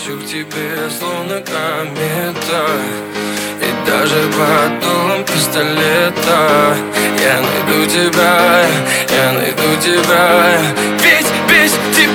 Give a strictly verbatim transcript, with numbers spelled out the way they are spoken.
лечу к тебе, словно комета. И даже под дулом пистолета я найду тебя, я найду тебя. Ведь без тебя